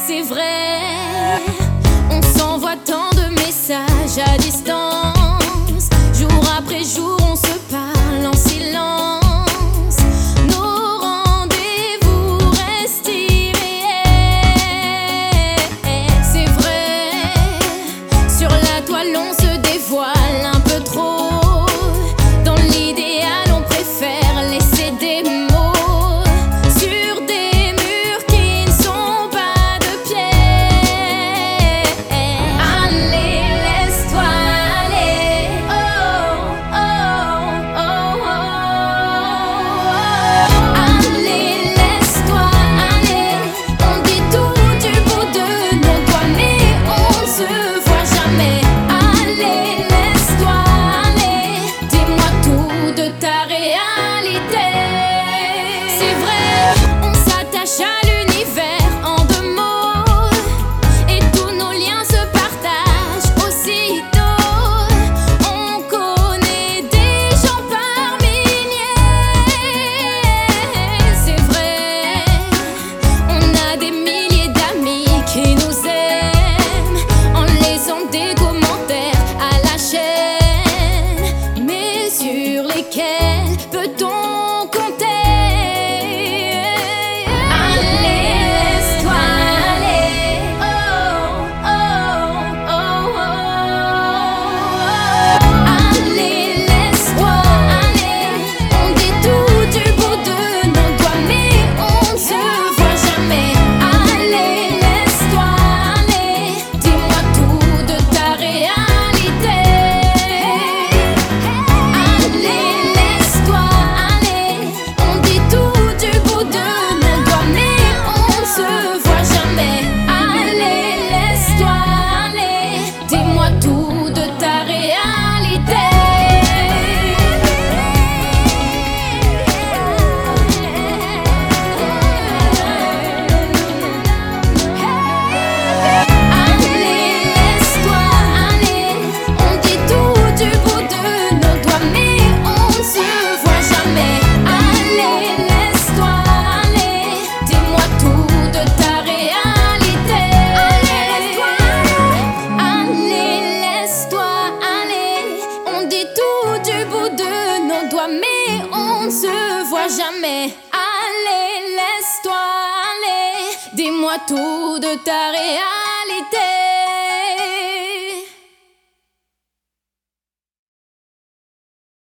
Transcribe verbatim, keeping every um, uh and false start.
C'est vrai, on s'envoie tant de messages à distance. Jour après jour, on se parle en silence. Nos rendez-vous restent irréels. C'est vrai, sur la toile, on se dévoile un peu trop. Dans l'idéal, on préfère laisser des mots sur des murs qui ne sont pas de pierre. Allez, laisse-toi aller. Oh, oh, oh, oh. Allez, laisse-toi aller. On dit tout du bout de nos doigts, mais on ne se voit jamais. Allez, laisse-toi aller. Dis-moi tout de ta réalité. C'est vrai, on s'attache à l'univers en deux mots, et tous nos liens se partagent aussitôt. On connaît des gens par milliers. C'est vrai, on a des milliers d'amis qui nous aiment en laissant des commentaires à la chaîne, mais sur lesquels peut-on compter? Allez, laisse-toi aller. Oh, oh, oh, oh. Allez, laisse-toi aller. On dit tout du bout de nos doigts, mais on ne se voit jamais. Allez, laisse-toi aller. Dis-moi tout de ta réalité. Allez, laisse-toi aller. On dit tout du bout de nos doigts, mais on ne se voit jamais. Allez, laisse-toi aller. Dis-moi tout de ta réalité. Allez, laisse-toi aller. On dit tout du bout de nos doigts, mais on ne se voit jamais. Allez, laisse-toi aller. Dis-moi tout de ta réalité. Allez, laisse-toi aller. On dit tout du bout de nos doigts, mais on ne se voit jamais. Allez, laisse-toi aller. Dis-moi tout de ta réalité.